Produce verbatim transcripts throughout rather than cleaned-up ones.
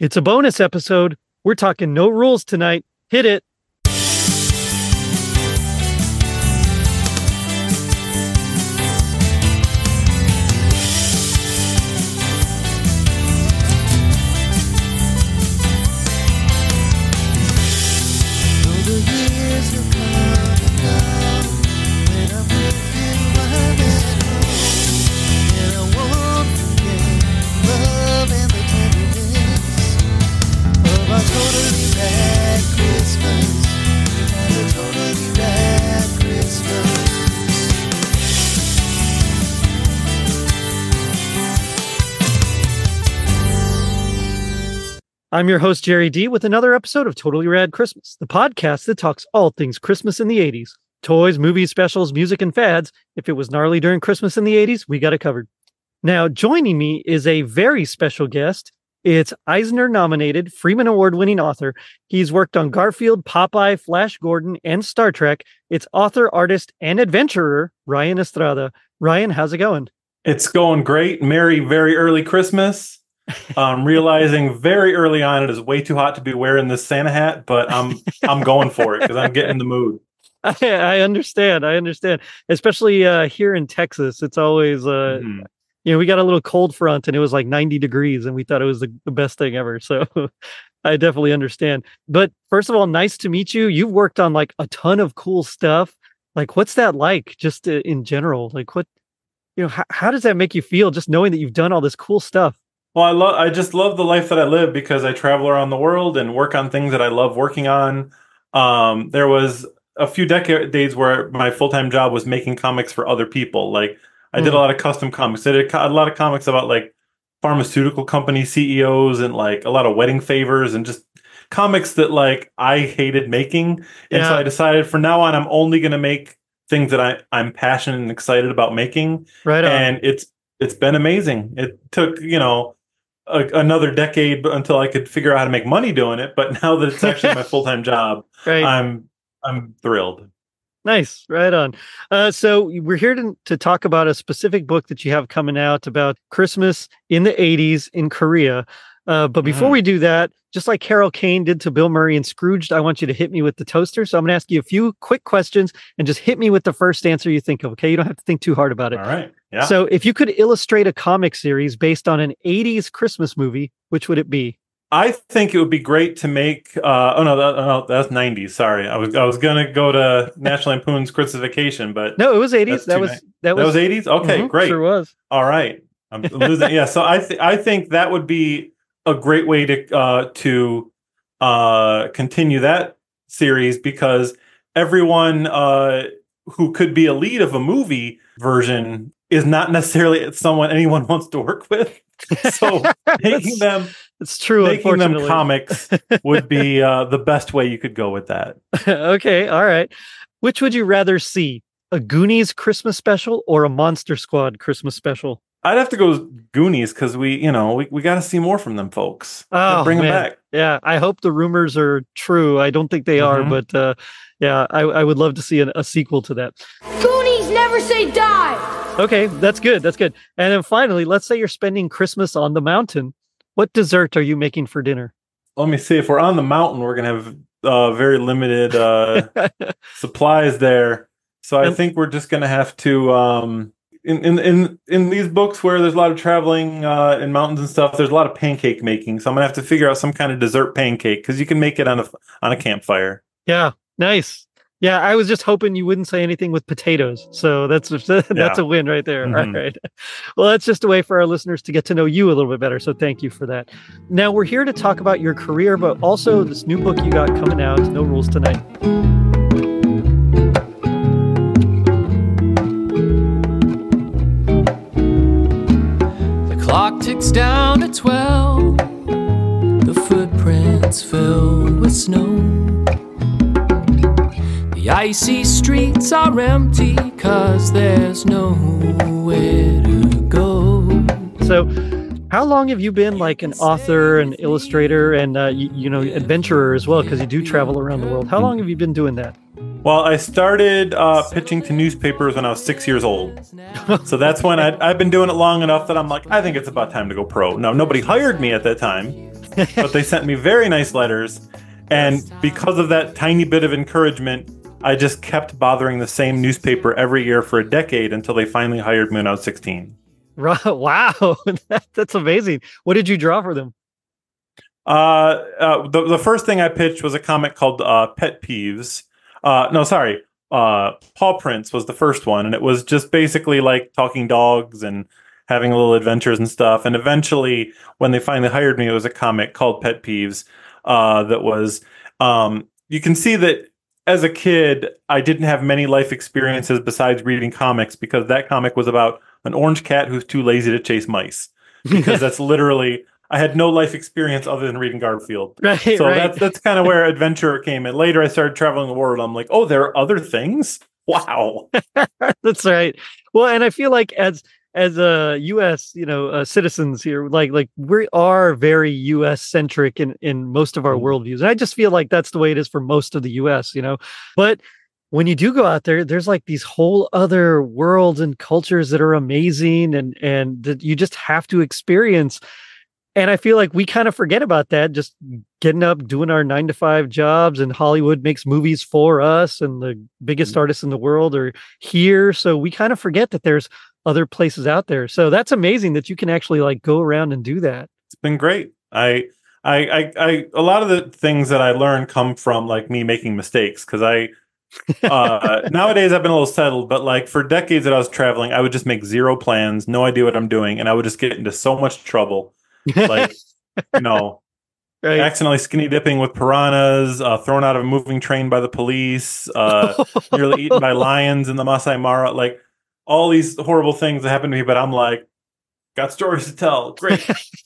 It's a bonus episode. We're talking no rules tonight. Hit it. I'm your host, Jerry D, with another episode of Totally Rad Christmas, the podcast that talks all things Christmas in the eighties. Toys, movies, specials, music, and fads. If it was gnarly during Christmas in the eighties, we got it covered. Now, joining me is a very special guest. It's Eisner-nominated, Freeman Award-winning author. He's worked on Garfield, Popeye, Flash Gordon, and Star Trek. It's author, artist, and adventurer, Ryan Estrada. Ryan, how's it going? It's going great. Merry, very early Christmas. Um, realizing very early on it is way too hot to be wearing this Santa hat, but I'm I'm going for it because I'm getting in the mood. I, I understand. I understand. Especially uh, here in Texas, it's always uh, mm-hmm. you know, we got a little cold front and it was like ninety degrees, and we thought it was the, the best thing ever. So I definitely understand. But first of all, nice to meet you. You've worked on like a ton of cool stuff. Like, what's that like, just uh, in general? Like, what you know, how, how does that make you feel, just knowing that you've done all this cool stuff? Well, I love. I just love the life that I live because I travel around the world and work on things that I love working on. Um, there was a few decades where my full-time job was making comics for other people. Like I mm. did a lot of custom comics. I did a lot of comics about like pharmaceutical company C E Os and like a lot of wedding favors and just comics that like I hated making. And yeah. so I decided from now on, I'm only going to make things that I, I'm passionate and excited about making. Right on. And it's it's been amazing. It took, you know, A, another decade until I could figure out how to make money doing it. But now that it's actually my full-time job, right. I'm I'm thrilled. Nice. Right on. Uh, so we're here to, to talk about a specific book that you have coming out about Christmas in the eighties in Korea. Uh, but before mm. we do that, just like Carol Kane did to Bill Murray and Scrooged, I want you to hit me with the toaster. So I'm going to ask you a few quick questions and just hit me with the first answer you think of. Okay. You don't have to think too hard about it. All right. Yeah. So if you could illustrate a comic series based on an eighties Christmas movie, which would it be? I think it would be great to make. Uh, oh no, that, no, that's nineties. Sorry, I was I was gonna go to National Lampoon's Christmas Vacation, but no, it was eighties. That was, that was that was eighties. Okay, mm-hmm, great. Sure was. All right, I'm losing. Yeah, so I th- I think that would be a great way to uh, to uh, continue that series because everyone uh, who could be a lead of a movie version is not necessarily someone anyone wants to work with. So making them it's true making them comics would be uh, the best way you could go with that. Okay, all right. Which would you rather see, a Goonies Christmas special or a Monster Squad Christmas special? I'd have to go with Goonies because we, you know, we, we got to see more from them folks. Oh, bring man. them back. Yeah, I hope the rumors are true. I don't think they mm-hmm. are, but uh, yeah, I, I would love to see an, a sequel to that. Goonies never say die. Okay, that's good. That's good. And then finally, let's say you're spending Christmas on the mountain. What dessert are you making for dinner? Let me see. If we're on the mountain, we're going to have uh, very limited uh, supplies there. So I and, think we're just going to have to... Um, In, in in in these books where there's a lot of traveling uh, in mountains and stuff, there's a lot of pancake making. So I'm gonna have to figure out some kind of dessert pancake because you can make it on a on a campfire. Yeah, nice. Yeah, I was just hoping you wouldn't say anything with potatoes. So that's that's yeah. a win right there. Mm-hmm. All right. Well, that's just a way for our listeners to get to know you a little bit better. So thank you for that. Now we're here to talk about your career, but also this new book you got coming out, No Rules Tonight. Clock ticks down to twelve. The footprints filled with snow. The icy streets are empty 'cause there's nowhere to go. So, how long have you been like an author, an illustrator, and uh, you, you know, adventurer as well? Because you do travel around the world. How long have you been doing that? Well, I started uh, pitching to newspapers when I was six years old. So that's when I'd, I've been doing it long enough that I'm like, I think it's about time to go pro. No, nobody hired me at that time. but they sent me very nice letters. And because of that tiny bit of encouragement, I just kept bothering the same newspaper every year for a decade until they finally hired me when I was sixteen. Wow, that, that's amazing. What did you draw for them? Uh, uh, the, the first thing I pitched was a comic called uh, Pet Peeves. Uh, no, sorry. Uh, Paw Prints was the first one, and it was just basically like talking dogs and having little adventures and stuff. And eventually, when they finally hired me, it was a comic called Pet Peeves. Uh, that was, um, you can see that as a kid, I didn't have many life experiences besides reading comics, because that comic was about an orange cat who's too lazy to chase mice. Because that's literally, I had no life experience other than reading Garfield. Right, so right. that's that's kind of where adventure came in. Later, I started traveling the world. I'm like, oh, there are other things? Wow. That's right. Well, and I feel like as as a U S, you know, uh, citizens here, like like we are very U S centric in in most of our Mhm. worldviews. And I just feel like that's the way it is for most of the U S, you know. But when you do go out there, there's like these whole other worlds and cultures that are amazing and and that you just have to experience. And I feel like we kind of forget about that, just getting up, doing our nine to five jobs, and Hollywood makes movies for us, and the biggest artists in the world are here. So we kind of forget that there's other places out there. So that's amazing that you can actually like go around and do that. It's been great. I, I, I, I, a lot of the things that I learned come from like me making mistakes. Cause I, uh, nowadays I've been a little settled, but like for decades that I was traveling, I would just make zero plans, no idea what I'm doing. And I would just get into so much trouble. Like, you know, Right. accidentally skinny dipping with piranhas, uh, thrown out of a moving train by the police, uh, nearly eaten by lions in the Masai Mara, like all these horrible things that happened to me. But I'm like, got stories to tell. Great.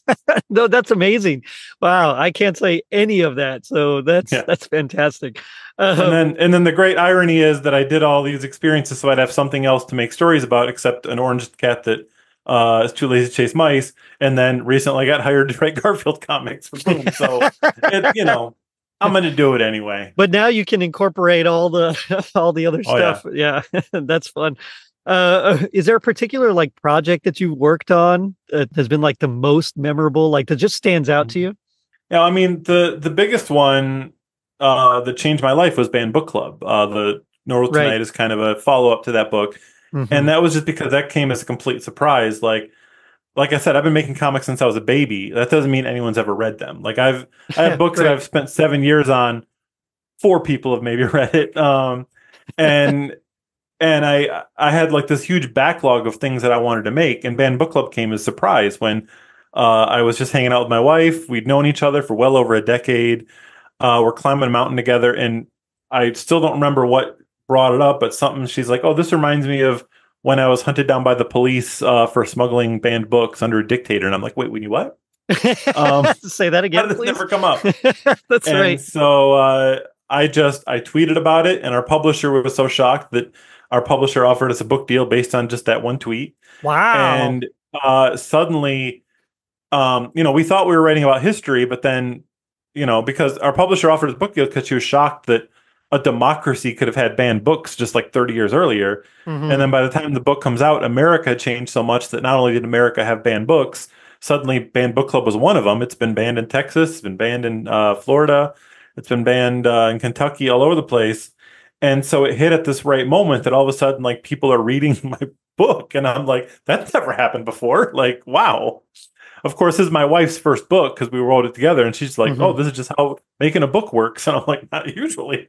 No, that's amazing. Wow, I can't say any of that. So that's Yeah. that's fantastic. Um, And then, and then the great irony is that I did all these experiences so I'd have something else to make stories about, except an orange cat that uh, is too lazy to chase mice. And then recently I got hired to write Garfield comics for Boom. So, it, you know, I'm going to do it anyway. but now you can incorporate all the all the other Oh, yeah. stuff. Yeah, that's fun. Uh, is there a particular like project that you worked on that has been like the most memorable, like that just stands out to you? Yeah, I mean, the the biggest one uh, that changed my life was Banned Book Club. Uh, the No Rules Right. Tonight is kind of a follow up to that book, Mhm. and that was just because that came as a complete surprise. Like, like I said, I've been making comics since I was a baby. That doesn't mean anyone's ever read them. Like, I've I have books that Right. I've spent seven years on. Four people have maybe read it, um, and and I I had like this huge backlog of things that I wanted to make, and Banned Book Club came as a surprise when uh, I was just hanging out with my wife. We'd known each other for well over a decade. Uh, we're climbing a mountain together, and I still don't remember what brought it up, but something she's like, "Oh, this reminds me of when I was hunted down by the police uh, for smuggling banned books under a dictator." And I'm like, "Wait, when you what? Um, Say that How again, did this please. never come up?" That's And right. so uh, I just I tweeted about it, and our publisher was so shocked that our publisher offered us a book deal based on just that one tweet. Wow. And uh, suddenly, um, you know, we thought we were writing about history, but then, you know, because our publisher offered us a book deal because she was shocked that a democracy could have had banned books just like thirty years earlier. Mhm. And then by the time the book comes out, America had changed so much that not only did America have banned books, suddenly Banned Book Club was one of them. It's been banned in Texas, it's been banned in uh, Florida, it's been banned uh, in Kentucky, all over the place. And so it hit at this right moment that all of a sudden, like, people are reading my book, and I'm like, that's never happened before. Like, wow. Of course, this is my wife's first book because we wrote it together, and she's like, Mhm. "Oh, this is just how making a book works." And I'm like, "Not usually."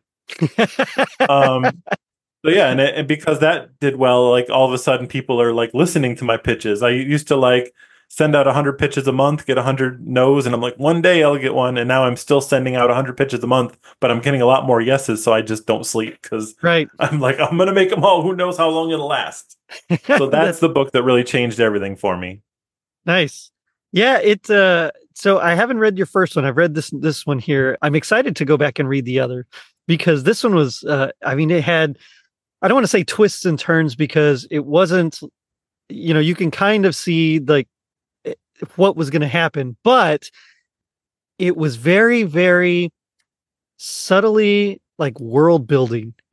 Um, so yeah, and, it, and because that did well, like all of a sudden, people are like listening to my pitches. I used to like send out one hundred pitches a month, get one hundred no's, and I'm like, one day I'll get one. And now I'm still sending out one hundred pitches a month, but I'm getting a lot more yeses, so I just don't sleep because Right. I'm like, I'm gonna make them all. Who knows how long it'll last? So that's the book that really changed everything for me. Nice. Yeah, it uh so I haven't read your first one. I've read this this one here. I'm excited to go back and read the other because this one was uh I mean it had, I don't want to say twists and turns because it wasn't, you know, you can kind of see like eh, what was going to happen, but it was very very subtly like world building. If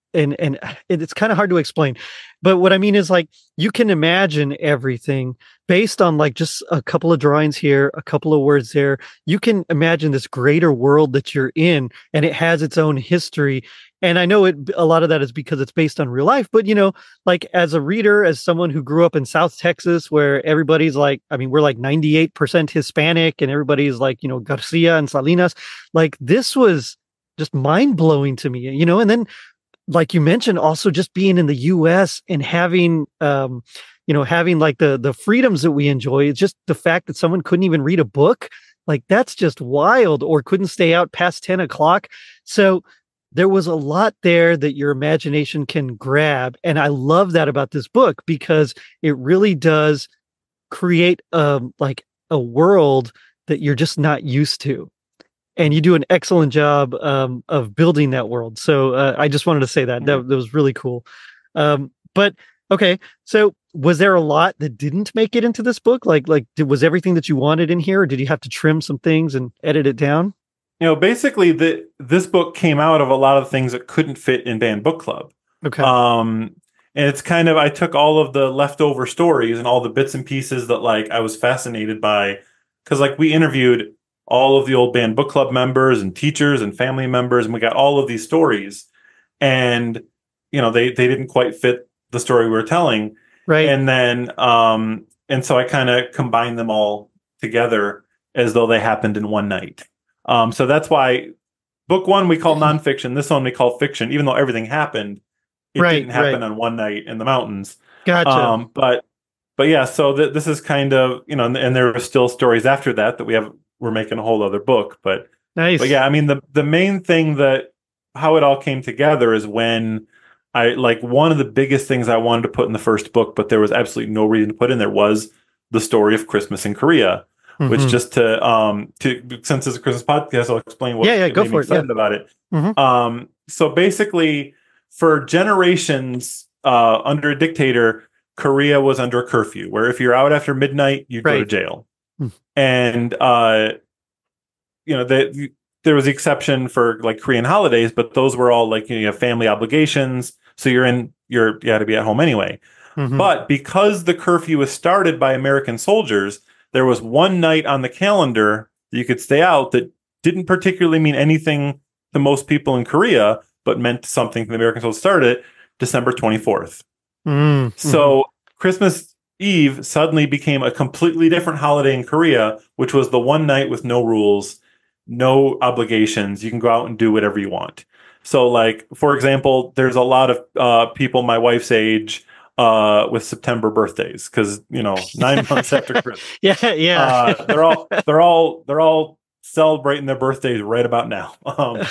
and and it, it's kind of hard to explain, but what I mean is like you can imagine everything based on like just a couple of drawings here, a couple of words there. You can imagine this greater world that you're in, and it has its own history. And I know it a lot of that is because it's based on real life, but you know, like as a reader, as someone who grew up in South Texas, where everybody's like, I mean, we're like ninety-eight percent Hispanic, and everybody's like, you know, Garcia and Salinas, like this was just mind blowing to me, you know, and then like you mentioned, also just being in the U S and having, um, you know, having like the the freedoms that we enjoy. It's just the fact that someone couldn't even read a book, like that's just wild, or couldn't stay out past ten o'clock. So there was a lot there that your imagination can grab, and I love that about this book because it really does create um like a world that you're just not used to. And you do an excellent job um, of building that world. So uh, I just wanted to say that. that that was really cool. Um, but okay, so was there a lot that didn't make it into this book? Like, like did, was everything that you wanted in here, or did you have to trim some things and edit it down? You know, basically, the this book came out of a lot of things that couldn't fit in Banned Book Club. Okay. Um, and it's kind of I took all of the leftover stories and all the bits and pieces that like I was fascinated by, because like we interviewed all of the old Banned Book Club members and teachers and family members, and we got all of these stories, and you know they they didn't quite fit the story we were telling, right? And then um and so I kind of combined them all together as though they happened in one night. Um, so that's why book one we call nonfiction, this one we call fiction, even though everything happened, it right, didn't happen right. on one night in the mountains. Gotcha. Um, but but yeah, so th- this is kind of you know, and, and there are still stories after that that we have. We're making a whole other book, but nice. But yeah, I mean the the main thing that how it all came together is when I like one of the biggest things I wanted to put in the first book, but there was absolutely no reason to put in there was the story of Christmas in Korea, mm-hmm. which just to um to since it's a Christmas podcast, I'll explain what yeah yeah it go made for me it excited yeah. about it. Mm-hmm. Um, so basically, for generations uh, under a dictator, Korea was under a curfew where if you're out after midnight, you right. go to jail. And, uh, you know, the, there was the exception for like Korean holidays, but those were all like, you know, you have family obligations. So you're in, you're, you had to be at home anyway. Mm-hmm. But because the curfew was started by American soldiers, there was one night on the calendar that you could stay out that didn't particularly mean anything to most people in Korea, but meant something to the American soldiers. Started December twenty-fourth. Mm-hmm. So Christmas Eve suddenly became a completely different holiday in Korea, which was the one night with no rules, no obligations. You can go out and do whatever you want. So, like, for example, there's a lot of uh, people my wife's age uh, with September birthdays because, you know, nine months after Christmas. Yeah, yeah. uh, they're all they're all they're all celebrating their birthdays right about now. Um,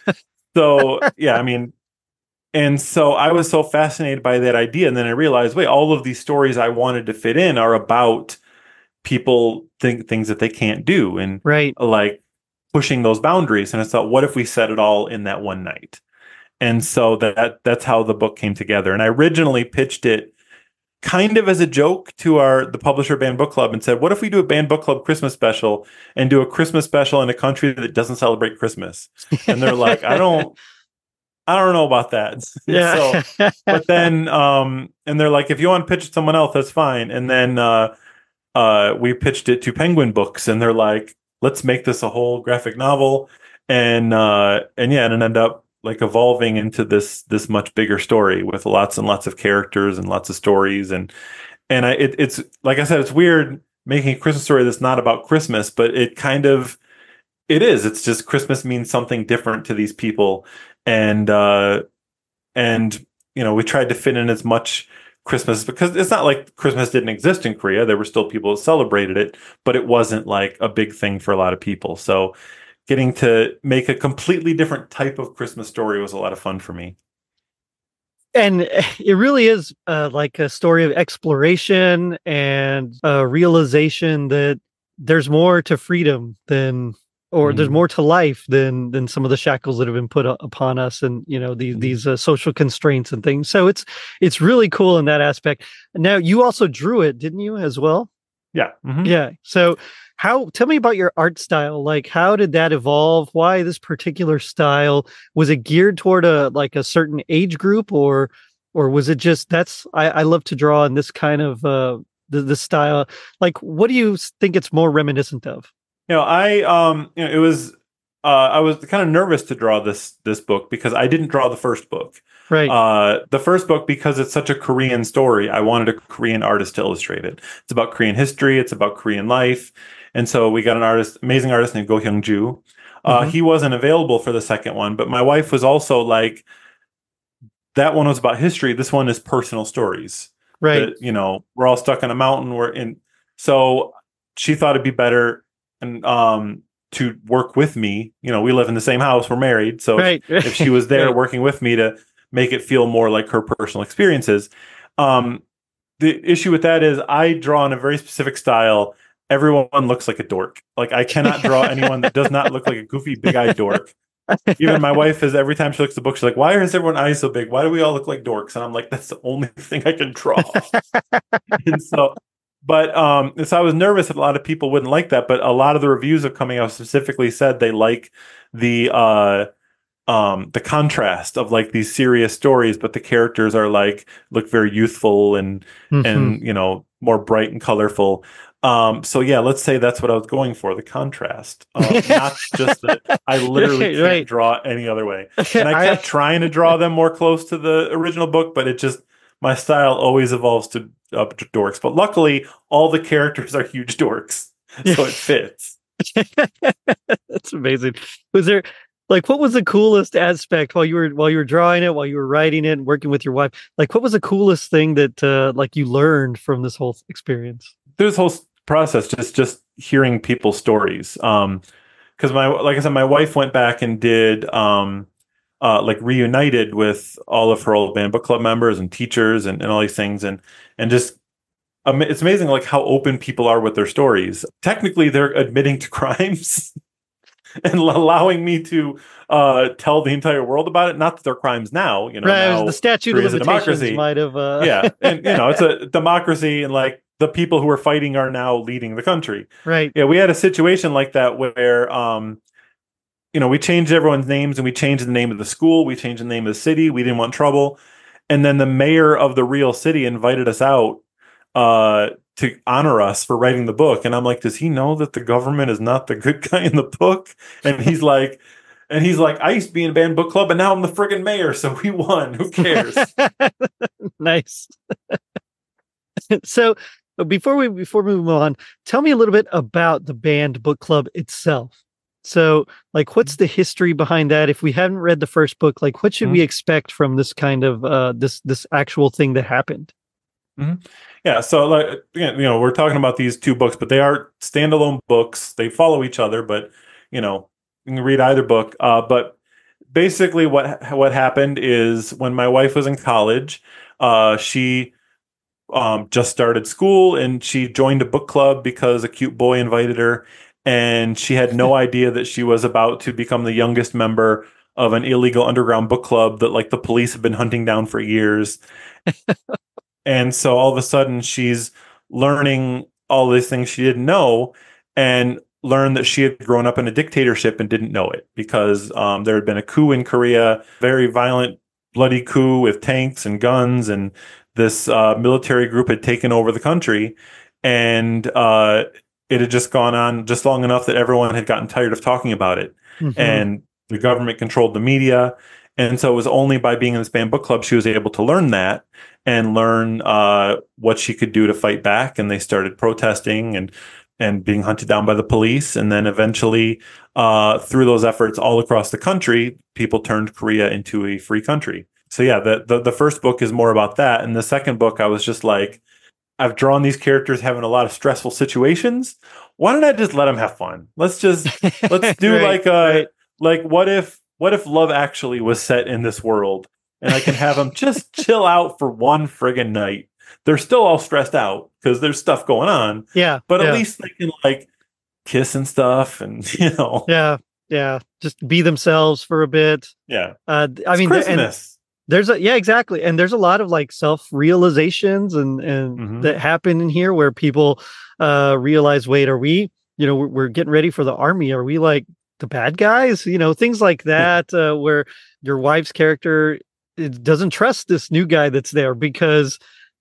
so, yeah, I mean. And so I was so fascinated by that idea. And then I realized, wait, all of these stories I wanted to fit in are about people think things that they can't do and right. like pushing those boundaries. And I thought, what if we set it all in that one night? And so that that's how the book came together. And I originally pitched it kind of as a joke to our the publisher Banned Book Club and said, what if we do a Banned Book Club Christmas special and do a Christmas special in a country that doesn't celebrate Christmas? And they're like, I don't I don't know about that. Yeah. So, but then, um, and they're like, if you want to pitch it to someone else, that's fine. And then uh, uh, we pitched it to Penguin Books, and they're like, let's make this a whole graphic novel. And uh, and yeah, and it ended up like evolving into this this much bigger story with lots and lots of characters and lots of stories. And and I, it, it's like I said, it's weird making a Christmas story that's not about Christmas, but it kind of it is. It's just Christmas means something different to these people. And, uh, and, you know, we tried to fit in as much Christmas because it's not like Christmas didn't exist in Korea. There were still people who celebrated it, but it wasn't like a big thing for a lot of people. So getting to make a completely different type of Christmas story was a lot of fun for me. And it really is uh, like a story of exploration and a realization that there's more to freedom than or mm. there's more to life than than some of the shackles that have been put a- upon us, and you know these mm. these uh, social constraints and things. So it's it's really cool in that aspect. Now you also drew it, didn't you, as well? Yeah. Mhm. Yeah. So how tell me about your art style. Like how did that evolve? Why this particular style? Was it geared toward a like a certain age group or or was it just that's I, I love to draw in this kind of uh the, the style. Like what do you think it's more reminiscent of? You know, I um you know, it was uh I was kind of nervous to draw this this book because I didn't draw the first book. Right. Uh, the first book, because it's such a Korean story, I wanted a Korean artist to illustrate it. It's about Korean history. It's about Korean life. And so we got an artist, amazing artist named Go Hyung-ju. Uh, Mhm. He wasn't available for the second one, but my wife was also like, that one was about history. This one is personal stories. Right. That, you know, we're all stuck on a mountain. We're in. So she thought it'd be better and um, to work with me. You know, we live in the same house. We're married. So Right. if she was there Right. working with me to make it feel more like her personal experiences. Um, the issue with that is I draw in a very specific style. Everyone looks like a dork. Like I cannot draw anyone that does not look like a goofy, big-eyed dork. Even my wife is every time she looks at the book, she's like, "Why is everyone eyes so big? Why do we all look like dorks?" And I'm like, "That's the only thing I can draw." And so, but um, and so I was nervous that a lot of people wouldn't like that. But a lot of the reviews are coming out specifically said they like the uh, um, the contrast of like these serious stories, but the characters are like look very youthful and Mhm. and you know more bright and colorful. Um, so yeah, let's say that's what I was going for, the contrast. Um, not just that I literally can't Right. draw any other way. And I kept trying to draw them more close to the original book, but it just my style always evolves to up to dorks. But luckily, all the characters are huge dorks, so it fits. That's amazing. Was there like what was the coolest aspect while you were while you were drawing it, while you were writing it and working with your wife? Like what was the coolest thing that uh like you learned from this whole experience? Through this whole s- process, just just hearing people's stories. Um, because my like I said, my wife went back and did um, uh, like reunited with all of her old band book club members and teachers and, and all these things, and and just um, it's amazing like how open people are with their stories. Technically, they're admitting to crimes and allowing me to uh, tell the entire world about it. Not that they're crimes now, you know. Right, it was now the statute of Korea's a limitations democracy. might have uh Yeah, and you know it's a democracy, and like the people who are fighting are now leading the country. right. Yeah, we had a situation like that where um, you know we changed everyone's names and we changed the name of the school, we changed the name of the city. We didn't want trouble, and then the mayor of the real city invited us out uh, to honor us for writing the book. And I'm like, does he know that the government is not the good guy in the book? And he's like. And he's like, I used to be in a band book club, and now I'm the friggin' mayor, so we won. Who cares? Nice. So uh, before we before we move on, tell me a little bit about the band book club itself. So, like, what's the history behind that? If we haven't read the first book, like, what should Mhm. we expect from this kind of uh, this this actual thing that happened? Yeah, so like again, you know, we're talking about these two books, but they are standalone books. They follow each other, but you know, you can read either book. Uh, but basically, what what happened is when my wife was in college, uh, she um, just started school and she joined a book club because a cute boy invited her, and she had no idea that she was about to become the youngest member of an illegal underground book club that like the police have been hunting down for years. And so all of a sudden she's learning all these things she didn't know and learned that she had grown up in a dictatorship and didn't know it because um, there had been a coup in Korea, very violent, bloody coup with tanks and guns. And this uh, military group had taken over the country. And uh, it had just gone on just long enough that everyone had gotten tired of talking about it. Mhm. And the government controlled the media. And so it was only by being in this band book club she was able to learn that and learn uh, what she could do to fight back. And they started protesting and and being hunted down by the police. And then eventually, uh, through those efforts all across the country, people turned Korea into a free country. So yeah, the, the the first book is more about that. And the second book, I was just like, I've drawn these characters having a lot of stressful situations. Why don't I just let them have fun? Let's just let's do Right, like a right. like what if what if Love Actually was set in this world and I can have them just chill out for one friggin' night. They're still all stressed out because there's stuff going on, Yeah, but at yeah, least they can like kiss and stuff and you know yeah, yeah. Just be themselves for a bit. yeah. Uh, I It's mean, the- and Christmas. There's a yeah, exactly. And there's a lot of like self-realizations and and Mhm. that happen in here where people uh realize, wait, are we, you know, we're, we're getting ready for the army. Are we like the bad guys? You know, things like that, uh, where your wife's character it doesn't trust this new guy that's there because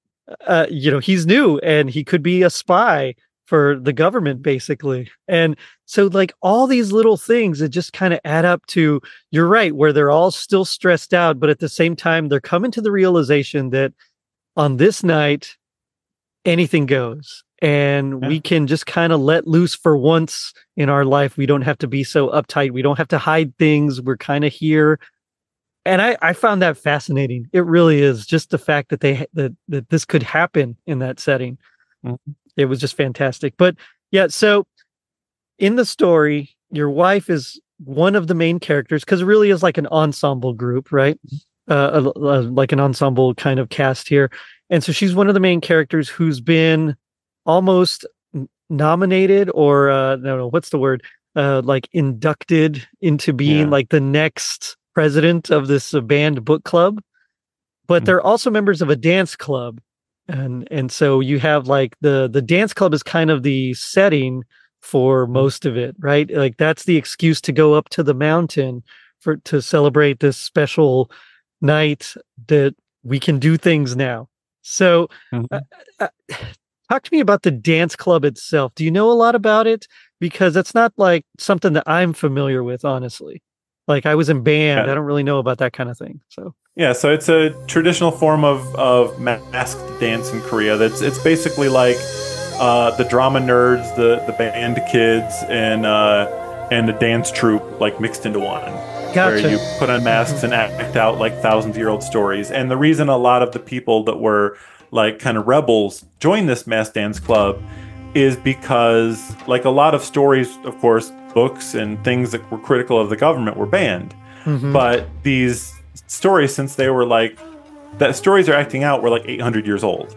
uh, you know, he's new and he could be a spy for the government, basically. And so, like, all these little things that just kind of add up to, you're right, where they're all still stressed out, but at the same time, they're coming to the realization that on this night, anything goes. And Yeah. we can just kind of let loose for once in our life. We don't have to be so uptight. We don't have to hide things. We're kind of here. And I, I found that fascinating. It really is just the fact that they that that this could happen in that setting. Mhm. It was just fantastic. But yeah, so in the story, your wife is one of the main characters because it really is like an ensemble group, right? Uh, a- a- like an ensemble kind of cast here. And so she's one of the main characters who's been almost n- nominated or uh, no, no, what's the word? Uh, like inducted into being Yeah. like the next president of this uh, band book club. But Mhm. they're also members of a dance club. And and so you have like the the dance club is kind of the setting for most of it, right? Like that's the excuse to go up to the mountain for to celebrate this special night that we can do things now. So Mhm. uh, uh, talk to me about the dance club itself. Do you know a lot about it? Because that's not like something that I'm familiar with, honestly. Like I was in band. Yeah. I don't really know about that kind of thing. So Yeah, so it's a traditional form of, of masked dance in Korea. That's it's basically like uh, the drama nerds, the, the band kids, and uh, and the dance troupe like mixed into one. Gotcha. Where you put on masks and act out like thousands year old stories. And the reason a lot of the people that were like kind of rebels joined this mass dance club is because like a lot of stories, of course, books and things that were critical of the government were banned. Mhm. But these stories, since they were like that stories are acting out were like eight hundred years old,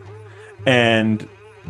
and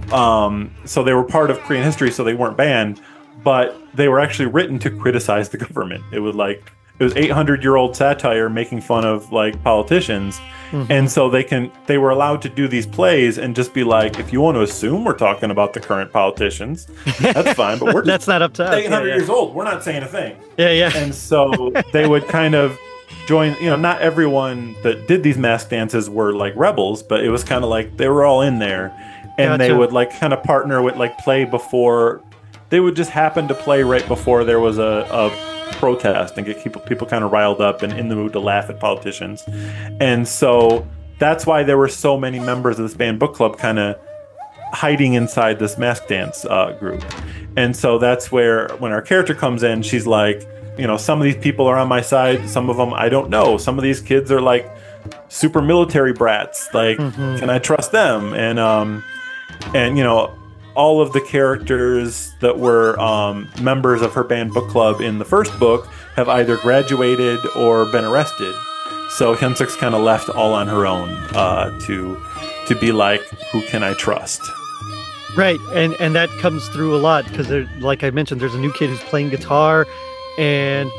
um so they were part of Korean history, so they weren't banned, but they were actually written to criticize the government. It was like it was eight hundred year old satire making fun of like politicians. Mhm. And so they can they were allowed to do these plays and just be like, if you want to assume we're talking about the current politicians, that's fine, but we're that's just not up to us. eight hundred yeah, yeah. years old, we're not saying a thing. Yeah, yeah. And so they would kind of join, you know, not everyone that did these mask dances were like rebels, but it was kind of like they were all in there. And they Gotcha. would like kind of partner with like play before, they would just happen to play right before there was a, a protest and get people, people kind of riled up and in the mood to laugh at politicians. And so that's why there were so many members of this band book club kind of hiding inside this mask dance uh, group. And so that's where when our character comes in, she's like, you know, some of these people are on my side, some of them I don't know. Some of these kids are like super military brats. Like, Mhm. can I trust them? And um, and you know, all of the characters that were um, members of her band book club in the first book have either graduated or been arrested. So Hyunsuk's kind of left all on her own uh, to to be like, who can I trust? Right, and and that comes through a lot because there, like I mentioned, there's a new kid who's playing guitar, and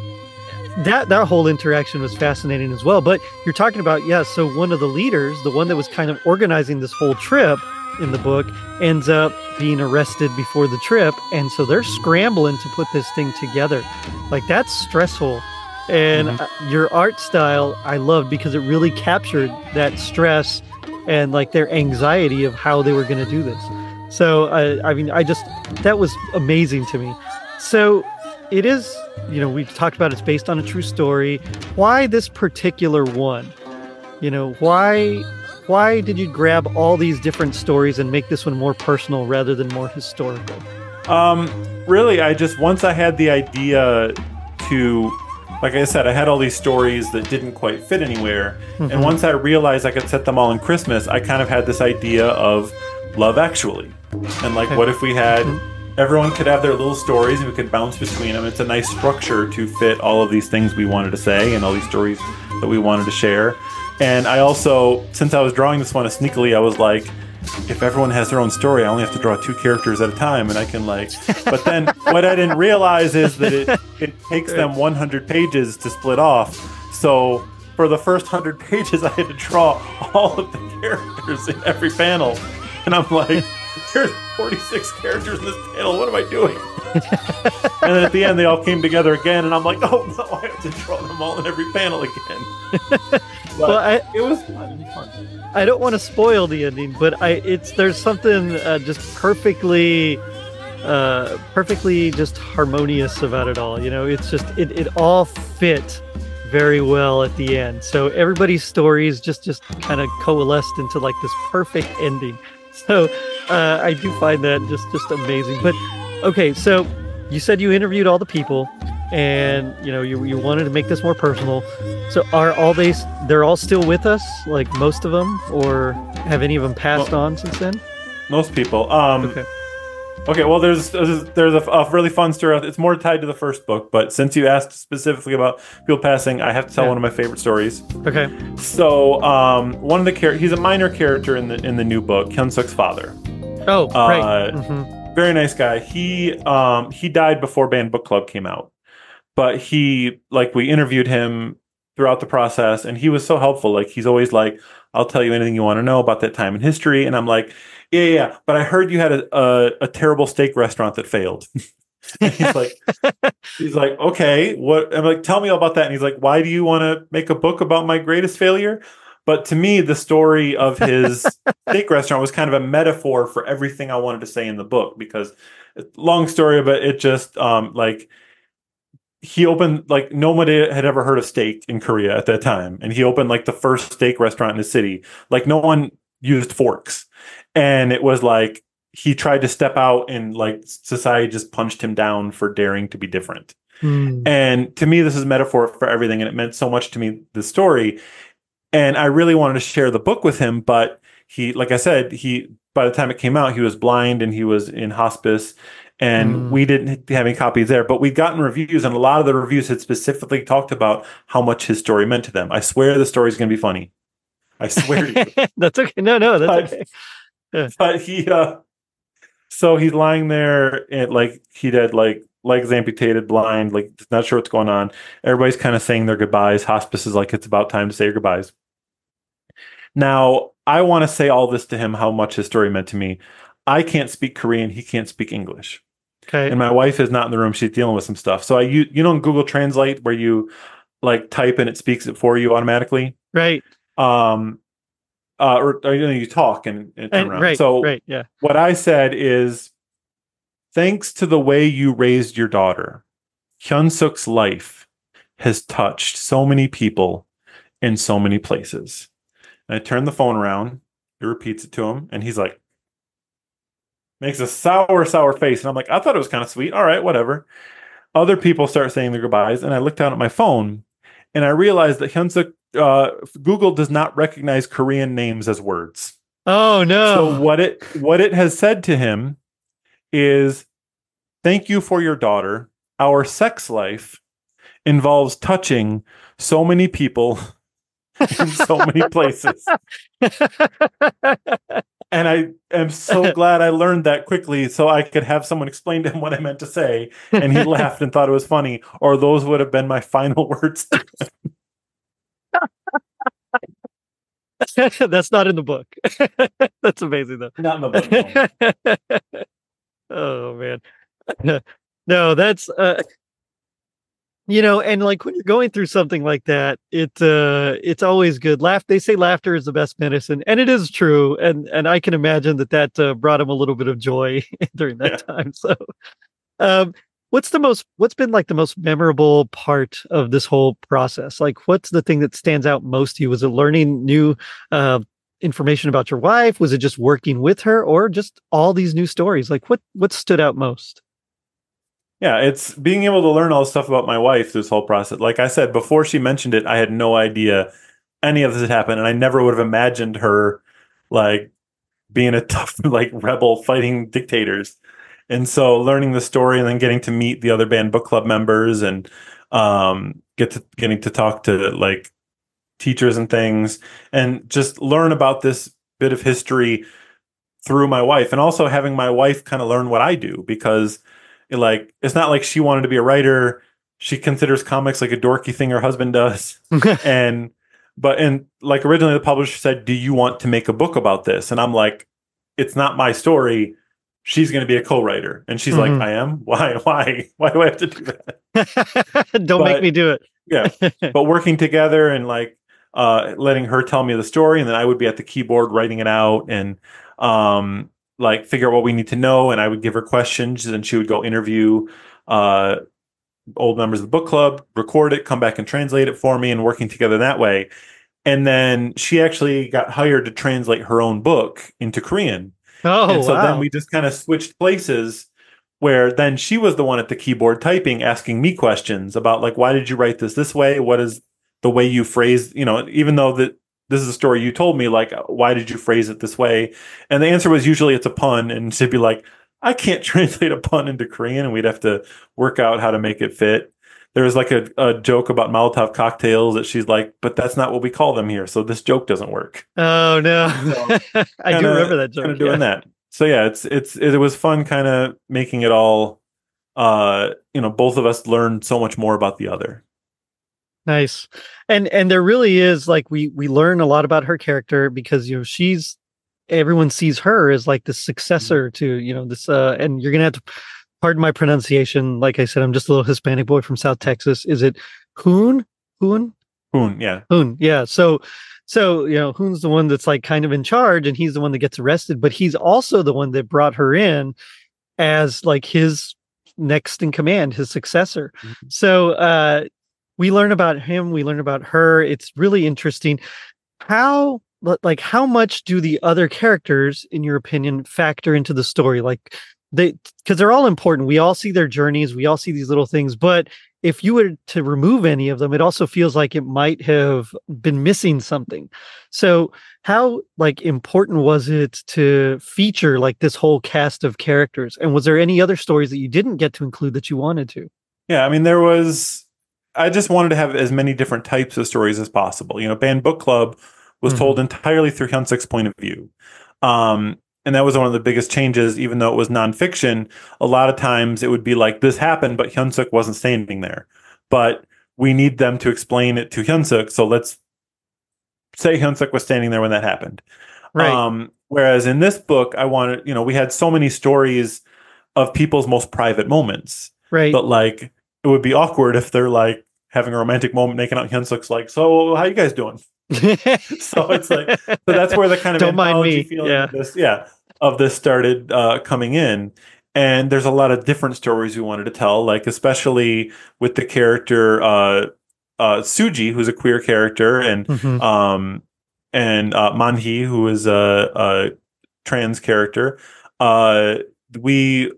that that whole interaction was fascinating as well. But you're talking about yeah, so one of the leaders, the one that was kind of organizing this whole trip in the book, ends up being arrested before the trip, and so they're scrambling to put this thing together. Like that's stressful. And Mhm. uh, your art style I loved because it really captured that stress and like their anxiety of how they were going to do this. So I, I mean, I just that was amazing to me. So it is, you know, we've talked about it's based on a true story. Why this particular one? You know, why why did you grab all these different stories and make this one more personal rather than more historical? Um, really, I just once I had the idea to, like I said, I had all these stories that didn't quite fit anywhere, Mhm. and once I realized I could set them all in Christmas, I kind of had this idea of Love Actually, and like, Okay. what if we had Mhm. everyone could have their little stories and we could bounce between them? It's a nice structure to fit all of these things we wanted to say and all these stories that we wanted to share. And I also, since I was drawing this one sneakily, I was like, if everyone has their own story, I only have to draw two characters at a time, and I can like. But then what I didn't realize is that it it takes them one hundred pages to split off. So for the first hundred pages, I had to draw all of the characters in every panel. And I'm like, there's forty-six characters in this panel. What am I doing? And then at the end, they all came together again. And I'm like, oh, no, I have to draw them all in every panel again. Well, I, it was fun. It was fun. I don't want to spoil the ending, but I it's there's something uh, just perfectly, uh, perfectly just harmonious about it all. You know, it's just it, it all fit very well at the end. So everybody's stories just just kind of coalesced into like this perfect ending. So uh, I do find that just just amazing. But okay, so you said you interviewed all the people, and you know you you wanted to make this more personal. So are all they they're all still with us, like most of them, or have any of them passed well, on since then? Most people. Um, okay. Okay. Well, there's there's a, a really fun story. It's more tied to the first book, but since you asked specifically about people passing, I have to tell yeah. one of my favorite stories. Okay. So um, one of the char- he's a minor character in the in the new book, Hyun-suk's father. Oh, uh, right. Mm-hmm. Very nice guy. He um, he died before Banned Book Club came out, but he like we interviewed him throughout the process, and he was so helpful. Like he's always like, I'll tell you anything you want to know about that time in history. And I'm like, yeah, yeah, but I heard you had a a, a terrible steak restaurant that failed. And he's like, he's like, okay, what? I'm like, tell me all about that. And he's like, why do you want to make a book about my greatest failure? But to me, the story of his steak restaurant was kind of a metaphor for everything I wanted to say in the book, because long story, but it just um, like, he opened, like, nobody had ever heard of steak in Korea at that time. And he opened, like, the first steak restaurant in the city. Like, no one used forks. And it was like, he tried to step out and, like, society just punched him down for daring to be different. Mm. And to me, this is a metaphor for everything. And it meant so much to me, the story. And I really wanted to share the book with him. But he, like I said, he, by the time it came out, he was blind and he was in hospice. And mm. we didn't have any copies there, but we'd gotten reviews, and a lot of the reviews had specifically talked about how much his story meant to them. I swear the story's going to be funny. I swear to you. That's okay. No, no, that's but, okay. Yeah. But he, uh, so he's lying there, and like he had like legs amputated, blind, like not sure what's going on. Everybody's kind of saying their goodbyes. Hospice is like, it's about time to say your goodbyes. Now, I want to say all this to him, how much his story meant to me. I can't speak Korean. He can't speak English. Okay. And my wife is not in the room. She's dealing with some stuff. So I, you, you know, in Google Translate where you like type and it speaks it for you automatically. Right. Um, uh, or, or you know, you talk and, and turn and, around. Right. So right. Yeah. What I said is, thanks to the way you raised your daughter, Hyun-suk's life has touched so many people in so many places. And I turned the phone around. He repeats it to him, and he's like, makes a sour, sour face. And I'm like, I thought it was kind of sweet. All right, whatever. Other people start saying their goodbyes. And I looked down at my phone and I realized that Hyun-suk, uh, Google does not recognize Korean names as words. Oh, no. So what it, what it has said to him is, thank you for your daughter. Our sex life involves touching so many people in so many places. And I am so glad I learned that quickly so I could have someone explain to him what I meant to say. And he laughed and thought it was funny, or those would have been my final words to him. That's not in the book. That's amazing, though. Not in the book. No. Oh, man. No, that's... Uh... You know, and like when you're going through something like that, it uh, it's always good. Laugh. They say laughter is the best medicine, and it is true. And and I can imagine that that uh, brought him a little bit of joy during that yeah. time. So, um, what's the most? What's been like the most memorable part of this whole process? Like, what's the thing that stands out most to you? Was it learning new uh, information about your wife? Was it just working with her, or just all these new stories? Like, what what stood out most? Yeah, it's being able to learn all this stuff about my wife through this whole process. Like I said, before she mentioned it, I had no idea any of this had happened. And I never would have imagined her like being a tough, like rebel fighting dictators. And so learning the story and then getting to meet the other band book club members and um, get to getting to talk to like teachers and things and just learn about this bit of history through my wife, and also having my wife kind of learn what I do, because It, like it's not like she wanted to be a writer. She considers comics like a dorky thing her husband does. And but and like originally the publisher said, do you want to make a book about this? And I'm like, it's not my story. She's going to be a co-writer. And she's Mhm. like, I am? Why? Why? Why do I have to do that? Don't make But- me do it. Yeah. But working together and like uh, letting her tell me the story, and then I would be at the keyboard writing it out and um, like figure out what we need to know. And I would give her questions, and she would go interview uh, old members of the book club, record it, come back and translate it for me, and working together that way. And then she actually got hired to translate her own book into Korean. Oh, and so wow. then we just kind of switched places where then she was the one at the keyboard typing, asking me questions about like, why did you write this this way? What is the way you phrase, you know, even though that this is a story you told me, like, why did you phrase it this way? And the answer was usually it's a pun. And she'd be like, I can't translate a pun into Korean. And we'd have to work out how to make it fit. There was like a, a joke about Molotov cocktails that she's like, but that's not what we call them here. So this joke doesn't work. Oh, no. So, I do kinda- remember that joke. Kind of doing yeah. that. So yeah, it's it's it was fun kind of making it all uh you know, both of us learned so much more about the other. Nice. And and there really is like we we learn a lot about her character because you know she's everyone sees her as like the successor to, you know, this uh and you're gonna have to pardon my pronunciation. Like I said, I'm just a little Hispanic boy from South Texas. Is it Hoon? Hoon? Hoon, yeah. Hoon, yeah. So so you know, Hoon's the one that's like kind of in charge and he's the one that gets arrested, but he's also the one that brought her in as like his next in command, his successor. Mhm. So uh we learn about him, we learn about her. It's really interesting. How like how much do the other characters, in your opinion, factor into the story? Like they because they're all important. We all see their journeys, we all see these little things, but if you were to remove any of them, it also feels like it might have been missing something. So how like important was it to feature like this whole cast of characters? And was there any other stories that you didn't get to include that you wanted to? Yeah, I mean there was I just wanted to have as many different types of stories as possible. You know, Banned Book Club was Mhm. told entirely through Hyunsuk's point of view. Um And that was one of the biggest changes, even though it was nonfiction. A lot of times it would be like, this happened, but Hyunsuk wasn't standing there. But we need them to explain it to Hyunsuk. So let's say Hyunsuk was standing there when that happened. Right. Um, whereas in this book, I wanted, you know, we had so many stories of people's most private moments. Right. But like, it would be awkward if they're like having a romantic moment, making out Hyunsuk's like, so how you guys doing? So it's like, so that's where the kind of Don't mind anthology me. feeling Yeah. of this, yeah, of this started uh, coming in. And there's a lot of different stories we wanted to tell, like especially with the character uh, uh, Suji, who's a queer character, and Mhm. um, and uh, Manhee, who is a, a trans character. Uh, we,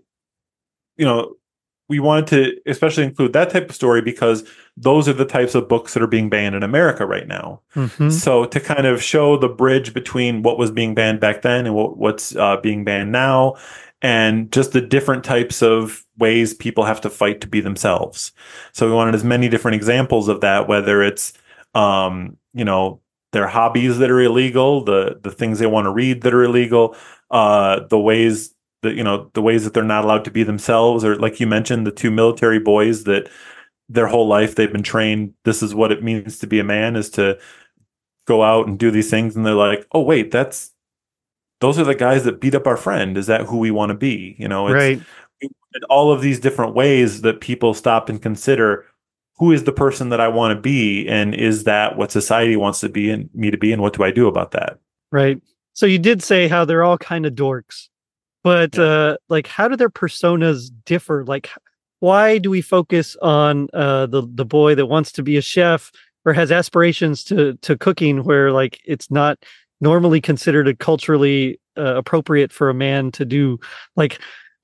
you know, we wanted to especially include that type of story because those are the types of books that are being banned in America right now. Mhm. So to kind of show the bridge between what was being banned back then and what, what's uh, being banned now, and just the different types of ways people have to fight to be themselves. So we wanted as many different examples of that, whether it's, um, you know, their hobbies that are illegal, the the things they want to read that are illegal, uh, the ways that, you know, the ways that they're not allowed to be themselves, or like you mentioned, the two military boys that their whole life they've been trained, this is what it means to be a man, is to go out and do these things. And they're like, oh, wait, that's, those are the guys that beat up our friend. Is that who we want to be? You know, it's Right. all of these different ways that people stop and consider, who is the person that I want to be? And is that what society wants to be and me to be? And what do I do about that? Right. So you did say how they're all kind of dorks, but Yeah. uh, like, how do their personas differ? Like, why do we focus on uh, the the boy that wants to be a chef or has aspirations to to cooking, where like it's not normally considered a culturally uh, appropriate for a man to do? Like,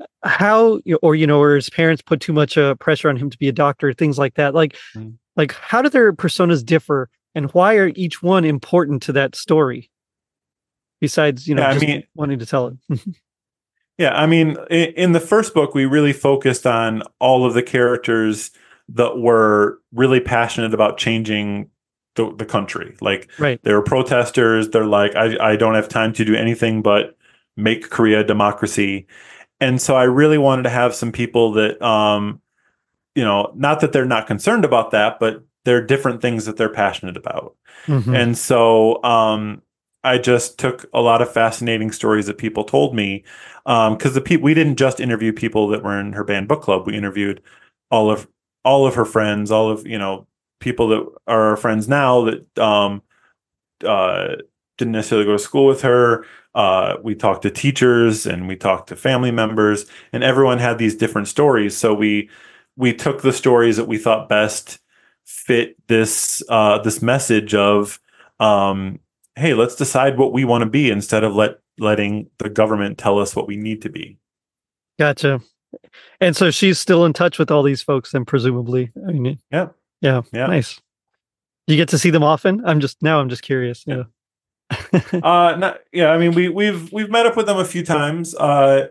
how, or you know, or his parents put too much uh, pressure on him to be a doctor, things like that. Like, Mm. like how do their personas differ, and why are each one important to that story? Besides, you know, Yeah, I just mean- wanting to tell it. Yeah, I mean, in, in the first book, we really focused on all of the characters that were really passionate about changing the, the country. Like, Right. they were protesters. They're like, I, I don't have time to do anything but make Korea a democracy. And so I really wanted to have some people that, um, you know, not that they're not concerned about that, but there are different things that they're passionate about. Mhm. And so um, I just took a lot of fascinating stories that people told me, because the people we didn't just interview people that were in her band book club. We interviewed all of all of her friends, all of you know people that are our friends now that um, uh, didn't necessarily go to school with her. Uh, we talked to teachers and we talked to family members, and everyone had these different stories. So we we took the stories that we thought best fit this uh, this message of, um, hey, let's decide what we want to be instead of let letting the government tell us what we need to be. Gotcha. And so she's still in touch with all these folks, then presumably. I mean, Yeah, yeah, yeah. nice. You get to see them often? I'm just now. I'm just curious. Yeah. uh, not, yeah. I mean, we we've we've met up with them a few times. Uh,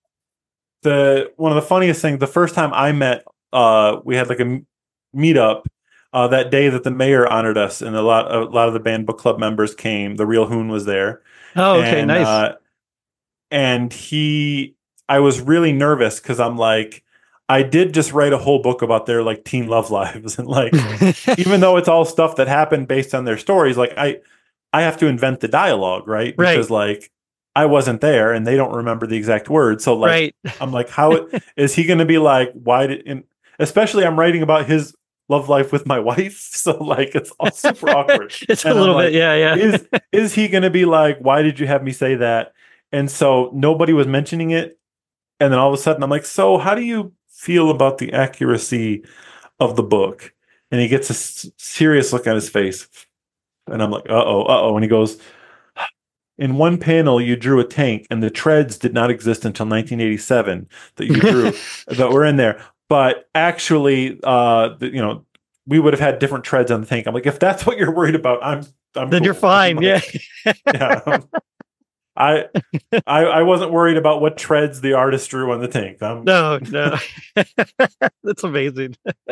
the one of the funniest things, the first time I met, uh, we had like a m- meetup. Uh, that day that the mayor honored us, and a lot, a lot of the band book club members came. The Real Hoon was there. Oh, okay, and, nice. Uh, and he, I was really nervous because I'm like, I did just write a whole book about their like teen love lives, and like, even though it's all stuff that happened based on their stories, like I, I have to invent the dialogue, right? Because Right. like I wasn't there, and they don't remember the exact words. So like, Right. I'm like, how is he going to be like? Why did? And especially, I'm writing about his love life with my wife, so like it's all super awkward. It's a And I'm little like, bit, yeah, yeah. is is he going to be like, why did you have me say that? And so nobody was mentioning it, and then all of a sudden I'm like, so how do you feel about the accuracy of the book? And he gets a s- serious look on his face, and I'm like, uh oh, uh oh, and he goes, in one panel you drew a tank, and the treads did not exist until nineteen eighty-seven that you drew that were in there. But actually, uh, the, you know, we would have had different treads on the tank. I'm like, if that's what you're worried about, I'm, I'm. Then cool. you're fine. I'm like, Yeah. yeah. um, I, I, I wasn't worried about what treads the artist drew on the tank. I'm, No, no. That's amazing.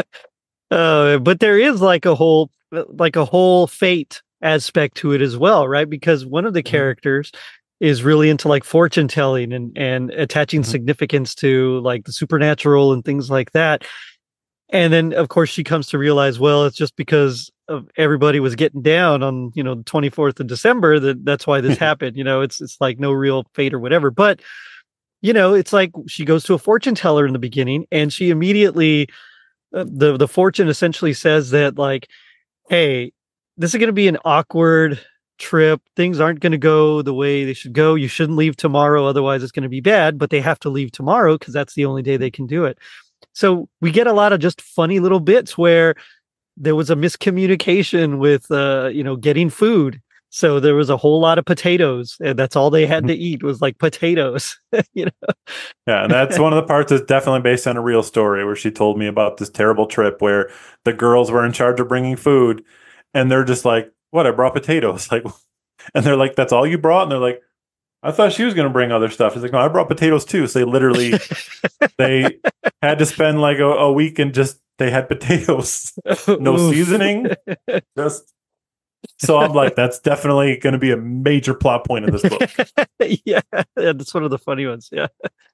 Uh, but there is like a whole, like a whole fate aspect to it as well, right? Because one of the Mhm. characters is really into like fortune telling and and attaching Mhm. significance to like the supernatural and things like that. And then of course she comes to realize, well, it's just because of everybody was getting down on, you know, the twenty-fourth of December that that's why this happened. You know, it's it's like no real fate or whatever. But you know, it's like she goes to a fortune teller in the beginning, and she immediately uh, the the fortune essentially says that like, hey, this is going to be an awkward trip. Things aren't going to go the way they should go. You shouldn't leave tomorrow, otherwise it's going to be bad. But they have to leave tomorrow because that's the only day they can do it. So we get a lot of just funny little bits where there was a miscommunication with, uh, you know, getting food. So there was a whole lot of potatoes, and that's all they had to eat was like potatoes. You know, Yeah, and that's one of the parts that's definitely based on a real story, where she told me about this terrible trip where the girls were in charge of bringing food, and they're just like, "What? I brought potatoes." Like, and they're like, "That's all you brought?" And they're like, "I thought she was going to bring other stuff." She's like, "No, I brought potatoes too." So they literally they had to spend like a, a week and just they had potatoes, no Oof. seasoning, just. So I'm like, that's definitely going to be a major plot point in this book. yeah, yeah, that's one of the funny ones. Yeah,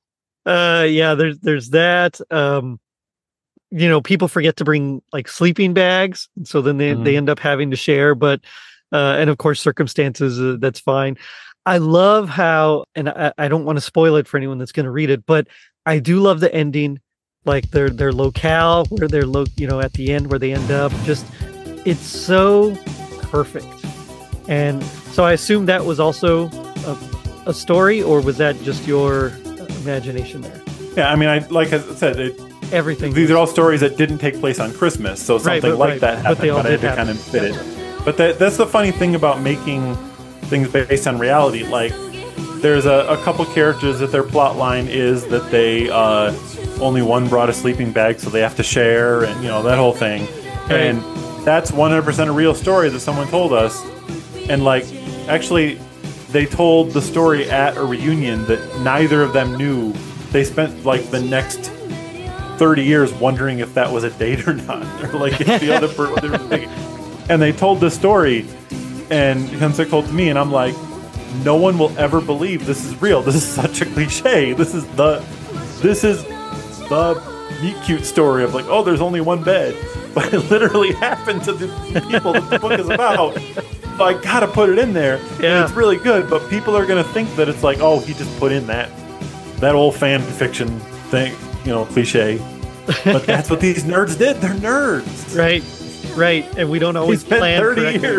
uh, yeah. There's there's that. Um, you know, people forget to bring like sleeping bags, so then they Mhm. they end up having to share. But uh, and of course, circumstances uh, that's fine. I love how, and I, I don't want to spoil it for anyone that's going to read it, but I do love the ending, like their their locale where they're lo- you know, at the end where they end up. Just it's so perfect. And so I assume that was also a, a story, or was that just your imagination there? Yeah, I mean, I like I said, it, Everything. these are all stories that didn't take place on Christmas, so Right, something but- like right, that but they happened. all But, I had did to kind happen. of fit Gotcha. it. But that, that's the funny thing about making things based on reality. Like, there's a, a couple characters that their plot line is that they uh, only one brought a sleeping bag, so they have to share, and you know that whole thing. Right. And that's one hundred percent a real story that someone told us. And like, actually, they told the story at a reunion that neither of them knew. They spent like the next thirty years wondering if that was a date or not, or like if the other person. And they told the story, and Hyunsuk told to me, and I'm like, no one will ever believe this is real. This is such a cliche. This is the, this is the meet cute story of like, oh, there's only one bed. but it literally happened to the people that the book is about. So I gotta put it in there. Yeah. And it's really good, but people are gonna think that it's like, oh, he just put in that that old fan fiction thing, you know, cliche. But that's what these nerds did. They're nerds. Right. Right. And we don't always He spent plan thirty correctly.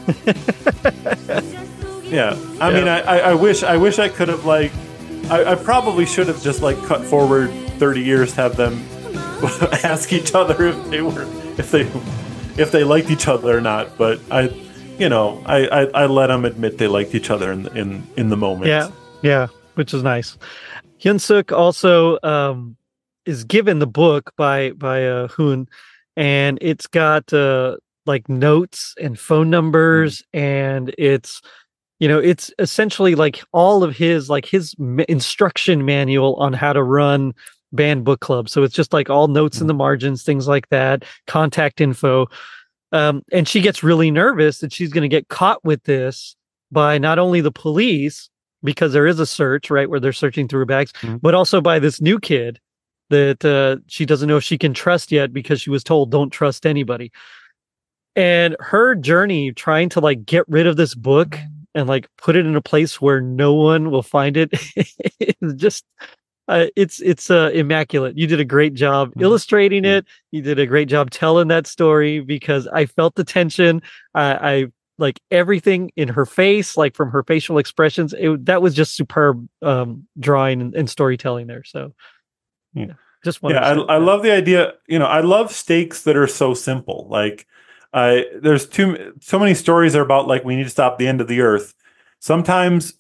years. Yeah. I Yeah. mean, I, I, I wish I wish I could have like I, I probably should have just like cut forward thirty years to have them ask each other if they were if they if they liked each other or not. But I, you know, I, I, I let them admit they liked each other in in in the moment. Yeah. Yeah. Which is nice. Hyun Suk also um, is given the book by by uh, Hoon, and it's got uh, like notes and phone numbers, mm. and it's you know it's essentially like all of his like his m- instruction manual on how to run band book club. So it's just like all notes mm. in the margins, things like that, contact info. Um, and she gets really nervous that she's going to get caught with this by not only the police, because there is a search, right, where they're searching through her bags, mm-hmm. but also by this new kid that uh, she doesn't know if she can trust yet because she was told don't trust anybody. And her journey trying to like get rid of this book and like put it in a place where no one will find it is just uh, it's it's uh, immaculate. You did a great job mm-hmm. illustrating it. You did a great job telling that story because I felt the tension. I, I like everything in her face, like from her facial expressions, it, that was just superb um, drawing and, and storytelling there. So, yeah, just yeah, I, I love the idea. You know, I love stakes that are so simple. Like, I there's too so many stories are about like we need to stop the end of the earth. Sometimes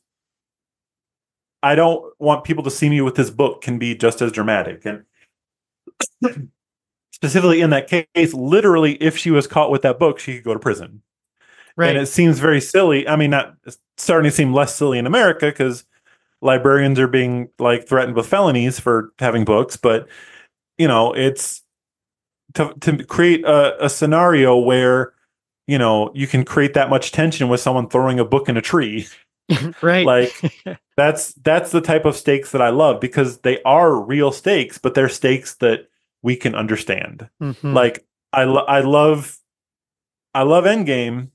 I don't want people to see me with this book can be just as dramatic. And specifically in that case, literally, if she was caught with that book, she could go to prison. Right. And it seems very silly. I mean, not it's starting to seem less silly in America because librarians are being like threatened with felonies for having books. But, you know, it's to, to create a, a scenario where, you know, you can create that much tension with someone throwing a book in a tree. Right. Like that's that's the type of stakes that I love because they are real stakes, but they're stakes that we can understand. Mm-hmm. Like I, lo- I love I love Endgame.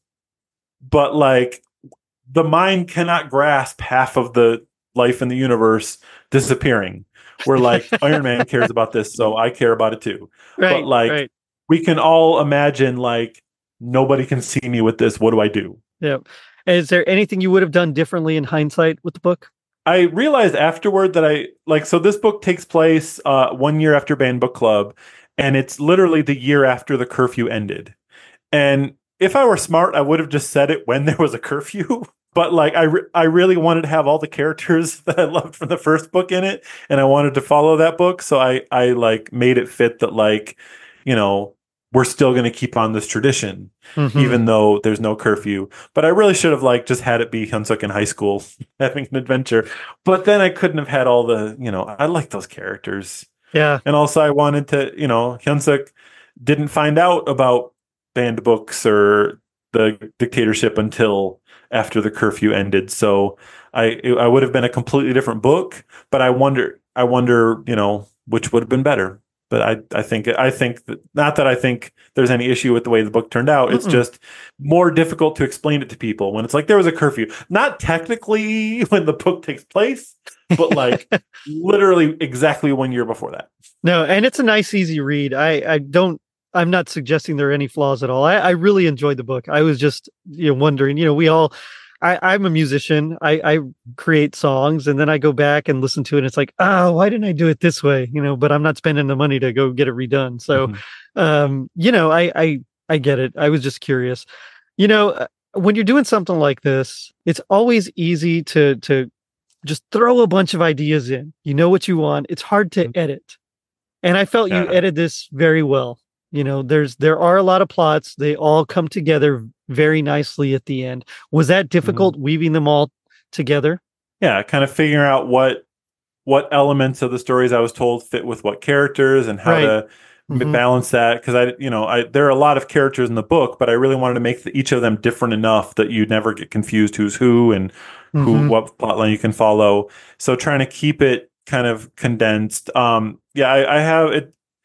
But like the mind cannot grasp half of the life in the universe disappearing. Where like Iron Man cares about this, so I care about it too. Right, but like right. we can all imagine like nobody can see me with this. What do I do? Yeah. Is there anything you would have done differently in hindsight with the book? I realized afterward that I like so this book takes place uh, one year after Band Book Club, and it's literally the year after the curfew ended. And if I were smart, I would have just said it when there was a curfew. But like, I, re- I really wanted to have all the characters that I loved from the first book in it, and I wanted to follow that book. So I, I like made it fit that like, you know, we're still going to keep on this tradition, mm-hmm. even though there's no curfew. But I really should have like just had it be Hyun Suk in high school having an adventure. But then I couldn't have had all the, you know, I like those characters. Yeah. And also I wanted to, you know, Hyun Suk didn't find out about banned books or the dictatorship until after the curfew ended. So I I would have been a completely different book, but I wonder I wonder, you know, which would have been better. But I I think I think that, not that I think there's any issue with the way the book turned out. Mm-mm. It's just more difficult to explain it to people when it's like there was a curfew. Not technically when the book takes place, but like literally exactly one year before that. No, and it's a nice, easy read. I I don't I'm not suggesting there are any flaws at all. I, I really enjoyed the book. I was just, you know, wondering, you know, we all, I, I'm a musician. I, I create songs and then I go back and listen to it. And it's like, oh, why didn't I do it this way? You know, but I'm not spending the money to go get it redone. So, mm-hmm. um, you know, I, I, I get it. I was just curious, you know, when you're doing something like this, it's always easy to, to just throw a bunch of ideas in, you know what you want. It's hard to mm-hmm. edit. And I felt yeah. you edited this very well. You know, there's there are a lot of plots. They all come together very nicely at the end. Was that difficult mm-hmm. weaving them all together? Yeah, kind of figuring out what what elements of the stories I was told fit with what characters and how right. to mm-hmm. balance that. Because I, you know, I there are a lot of characters in the book, but I really wanted to make the, each of them different enough that you'd never get confused who's who and mm-hmm. who what plotline you can follow. So trying to keep it kind of condensed. Um, yeah, I, I have it.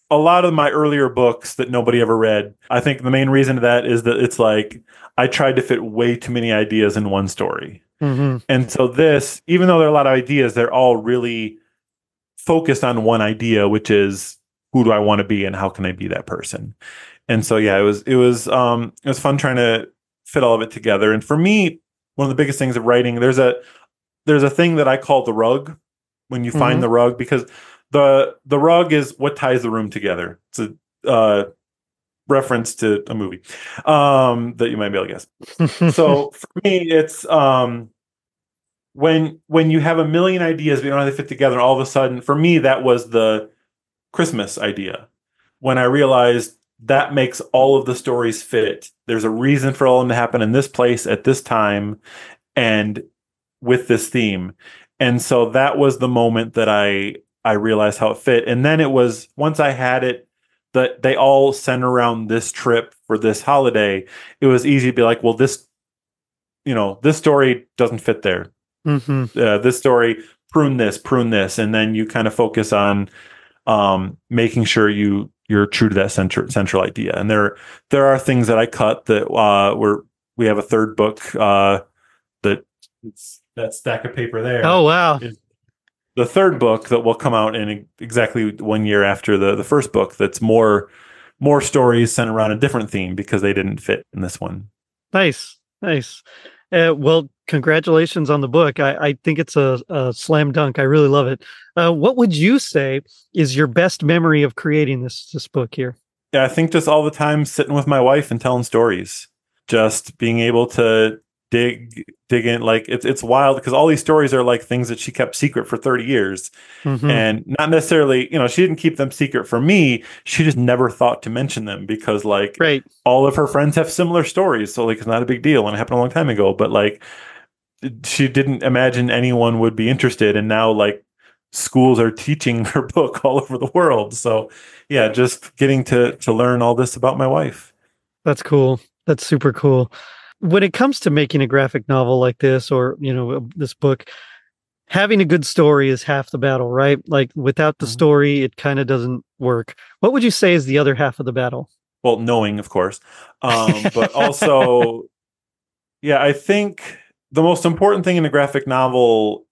a lot of my earlier books that nobody ever read, I think the main reason to that is that it's like I tried to fit way too many ideas in one story. Mm-hmm. And so this, even though there are a lot of ideas, they're all really focused on one idea, which is who do I want to be and how can I be that person? And so, yeah, it was, it was, um, it was fun trying to fit all of it together. And for me, one of the biggest things of writing, there's a, there's a thing that I call the rug when you find Mm-hmm. the rug, because the, the rug is what ties the room together. It's a, uh, reference to a movie, um, that you might be able to guess. So for me, it's, um, when, when you have a million ideas, but you don't know how they fit together. And all of a sudden, for me, that was the Christmas idea. When I realized that makes all of the stories fit. There's a reason for all of them to happen in this place at this time and with this theme. And so that was the moment that I I realized how it fit. And then it was, once I had it, that they all center around this trip for this holiday, it was easy to be like, well, this, you know, this story doesn't fit there. Mm-hmm. Uh, this story, prune this, prune this. And then you kind of focus on um, making sure you you're true to that central central idea. And there there are things that I cut that uh were we have a third book uh that it's that stack of paper there. Oh, wow. Is the third book that will come out in exactly one year after the the first book, that's more more stories centered around a different theme because they didn't fit in this one. Nice. Nice. Uh, well, congratulations on the book. I, I think it's a, a slam dunk. I really love it. Uh, what would you say is your best memory of creating this this book here? Yeah, I think just all the time sitting with my wife and telling stories, just being able to dig dig in. Like it's it's wild because all these stories are like things that she kept secret for thirty years, Mm-hmm. and not necessarily, you know, she didn't keep them secret from me. She just never thought to mention them because like Right. all of her friends have similar stories, so like it's not a big deal and it happened a long time ago. But like she didn't imagine anyone would be interested, and now like schools are teaching her book all over the world. So yeah, just getting to to learn all this about my wife. That's cool. That's super cool. When it comes to making a graphic novel like this, or, you know, this book, having a good story is half the battle, right? Like without the Mhm. story, it kind of doesn't work. What would you say is the other half of the battle? Well, knowing, of course, um, but also, yeah, I think the most important thing in a graphic novel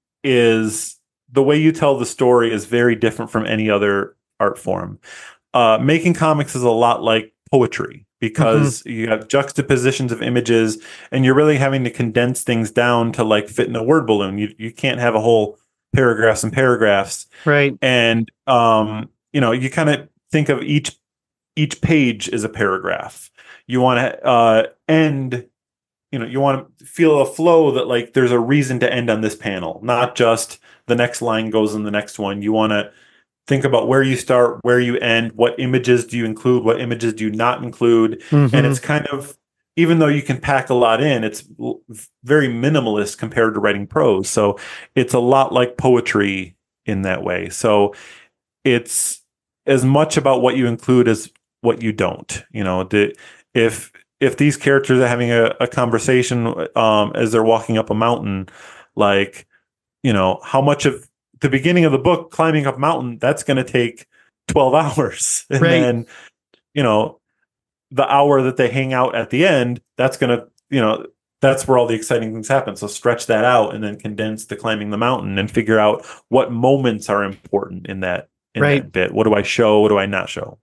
is the way you tell the story is very different from any other art form. Uh, making comics is a lot like poetry because mm-hmm. you have juxtapositions of images and you're really having to condense things down to like fit in a word balloon. You you can't have a whole paragraphs and paragraphs. Right. And, um, you know, you kind of think of each each page as a paragraph. You want to uh, end, you know, you want to feel a flow that like there's a reason to end on this panel, not just the next line goes in the next one. You want to think about where you start, where you end, what images do you include, what images do you not include. Mm-hmm. And it's kind of, even though you can pack a lot in, it's very minimalist compared to writing prose. So it's a lot like poetry in that way. So it's as much about what you include as what you don't. You know, the, if if these characters are having a, a conversation um, as they're walking up a mountain, like, you know, how much of the beginning of the book climbing up a mountain, that's going to take twelve hours. And right. then, you know, the hour that they hang out at the end, that's going to, you know, that's where all the exciting things happen. So stretch that out and then condense the climbing the mountain and figure out what moments are important in that, in right. that bit. What do I show? What do I not show?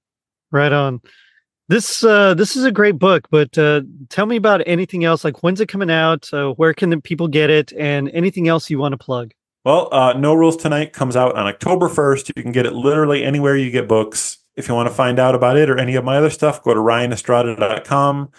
Right on. This uh, this is a great book, but uh, tell me about anything else. Like, when's it coming out? Uh, where can the people get it? And anything else you want to plug? Well, uh, No Rules Tonight comes out on October first. You can get it literally anywhere you get books. If you want to find out about it or any of my other stuff, go to ryan estrada dot com.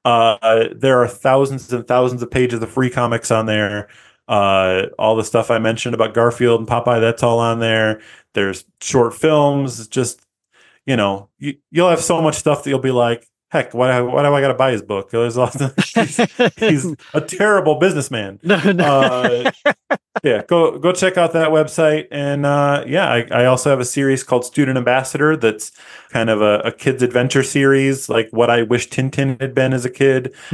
Uh, there are thousands and thousands of pages of free comics on there. Uh, all the stuff I mentioned about Garfield and Popeye, that's all on there. There's short films, just, you know, you, you'll have so much stuff that you'll be like, heck, why, why do I got to buy his book? There's all, he's, he's a terrible businessman. No, no. Uh, yeah, go go check out that website. And uh, yeah, I, I also have a series called Student Ambassador that's kind of a, a kid's adventure series, like what I wish Tintin had been as a kid. Mm.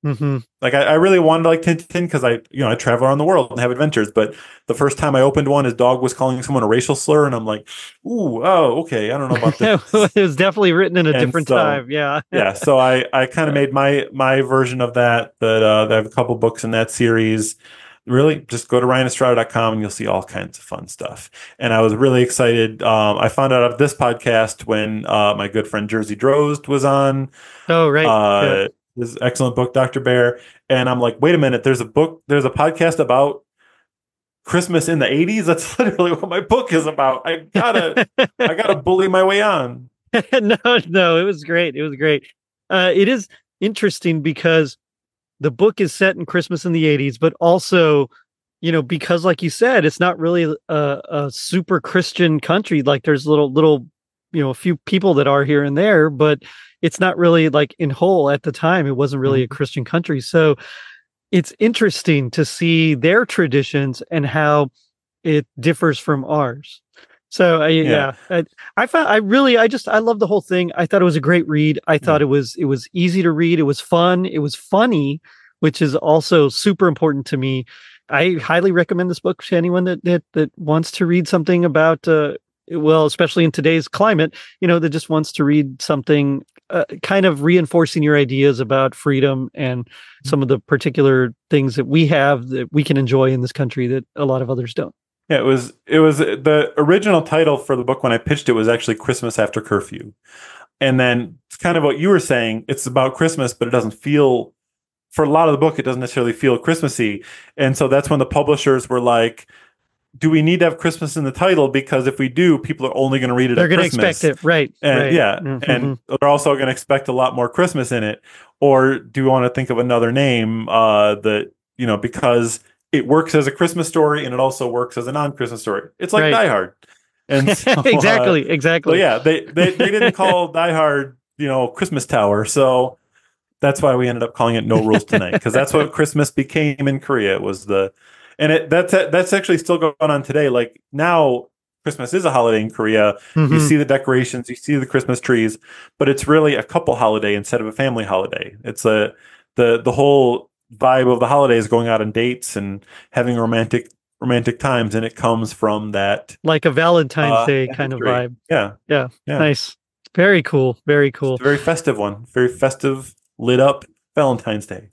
Mm-hmm. Like I, I really wanted to like Tintin because I, you know, I travel around the world and have adventures. But the first time I opened one, his dog was calling someone a racial slur, and I'm like, "Ooh, oh, okay, I don't know about this." It was definitely written in a And different so, time. Yeah, yeah. So I, I kind of made my my version of that. That uh, I have a couple books in that series. Really, just go to ryan estrada dot com and you'll see all kinds of fun stuff. And I was really excited. Um, I found out of this podcast when uh, my good friend Jersey Drozd was on. Oh, right. Uh, yeah. His excellent book, Doctor Bear. And I'm like, wait a minute, there's a book, there's a podcast about Christmas in the eighties. That's literally what my book is about. I gotta, I gotta bully my way on. no, no, it was great. It was great. Uh, it is interesting because the book is set in Christmas in the eighties, but also, you know, because like you said, it's not really a, a super Christian country. Like there's little, little, you know, a few people that are here and there, but it's not really like in whole at the time. It wasn't really mm-hmm. a Christian country. So it's interesting to see their traditions and how it differs from ours. So uh, yeah, yeah I, I found, I really, I just, I love the whole thing. I thought it was a great read. I thought mm-hmm. it was, it was easy to read. It was fun. It was funny, which is also super important to me. I highly recommend this book to anyone that, that, that wants to read something about, uh, well, especially in today's climate, you know, that just wants to read something uh, kind of reinforcing your ideas about freedom and some of the particular things that we have that we can enjoy in this country that a lot of others don't. Yeah, it was, it was the original title for the book when I pitched it was actually Christmas After Curfew. And then it's kind of what you were saying. It's about Christmas, but it doesn't feel, for a lot of the book, it doesn't necessarily feel Christmassy. And so that's when the publishers were like, do we need to have Christmas in the title? Because if we do, people are only going to read it They're at going to Christmas. expect it, right. And right. yeah, mm-hmm. and they're also going to expect a lot more Christmas in it. Or do we want to think of another name uh, that, you know, because it works as a Christmas story and it also works as a non-Christmas story. It's like right. Die Hard. And so, exactly, uh, exactly. So yeah, they, they, they didn't call Die Hard, you know, Christmas Tower. So that's why we ended up calling it No Rules Tonight, because that's what Christmas became in Korea. It was the And it, that's that's actually still going on today. Like now, Christmas is a holiday in Korea. Mm-hmm. You see the decorations, you see the Christmas trees, but it's really a couple holiday instead of a family holiday. It's a the the whole vibe of the holiday is going out on dates and having romantic romantic times, and it comes from that like a Valentine's uh, Day kind history. of vibe. Yeah. yeah, yeah, nice, very cool, very cool. It's a very festive one, very festive, lit up Valentine's Day.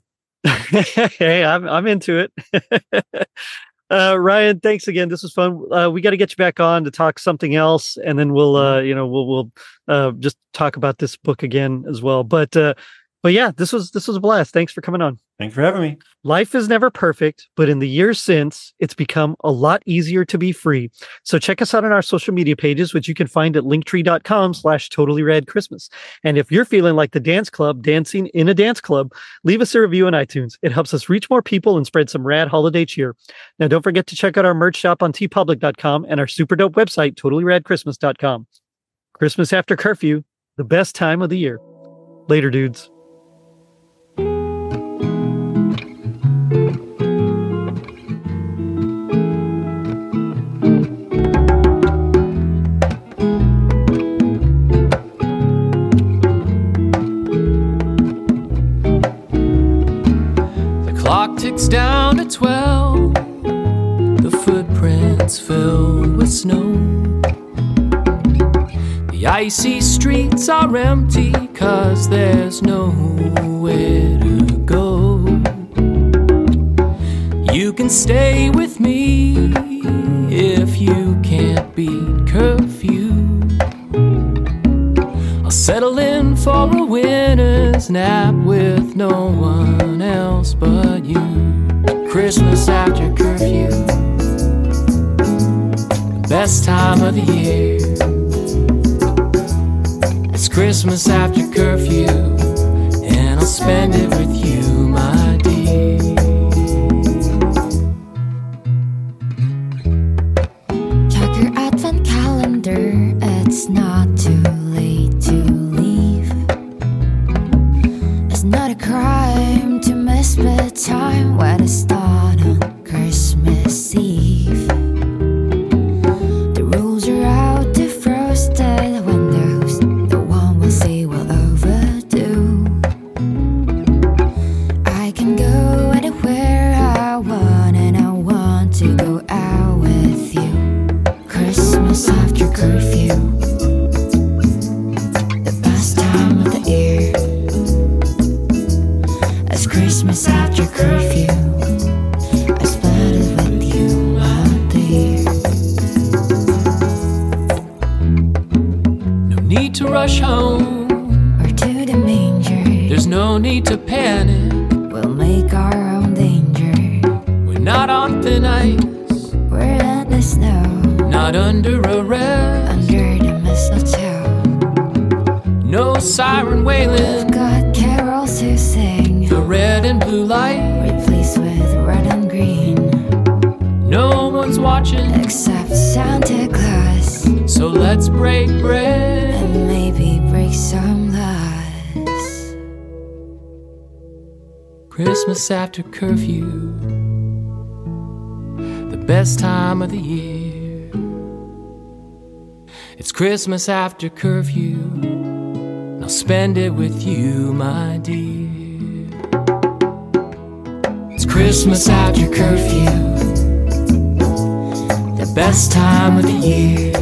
Hey, I'm I'm into it. uh, Ryan, thanks again. This was fun. Uh, we got to get you back on to talk something else, and then we'll, uh, you know, we'll we'll uh, just talk about this book again as well. But uh, but yeah, this was this was a blast. Thanks for coming on. Thanks for having me. Life is never perfect, but in the years since, it's become a lot easier to be free. So check us out on our social media pages, which you can find at linktree.com slash totally rad Christmas. And if you're feeling like the dance club, dancing in a dance club, leave us a review on iTunes. It helps us reach more people and spread some rad holiday cheer. Now, don't forget to check out our merch shop on tee public dot com and our super dope website, totally rad christmas dot com. Christmas after curfew, the best time of the year. Later, dudes. Ticks down to twelve. The footprints fill with snow. The icy streets are empty, 'cause there's nowhere to go. You can stay with me if you can't beat curfew. I'll settle in for a winter's nap with no one else but you. Christmas after curfew, the best time of the year. It's Christmas after curfew, and I'll spend it with you, my dear. Check your advent calendar, it's not too late to leave. It's not a crime to miss bedtime when it's not on Christmas Eve. The rules are out, defrosted windows, the one we'll see will overdo. I Christmas after curfew. I spent it with you, my dear. No need to rush home or to the manger. There's no need to panic. We'll make our own danger. We're not on thin ice. We're in the snow. Not under arrest. Under the mistletoe. No siren wailing. We've got carols to sing. The red and blue light replaced with red and green. No one's watching except Santa Claus. So let's break bread and maybe break some laws. Christmas after curfew, the best time of the year. It's Christmas after curfew, and I'll spend it with you, my dear. It's Christmas after curfew, the best time of the year.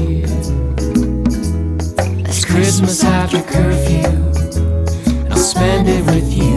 It's Christmas after curfew, and I'll spend it with you.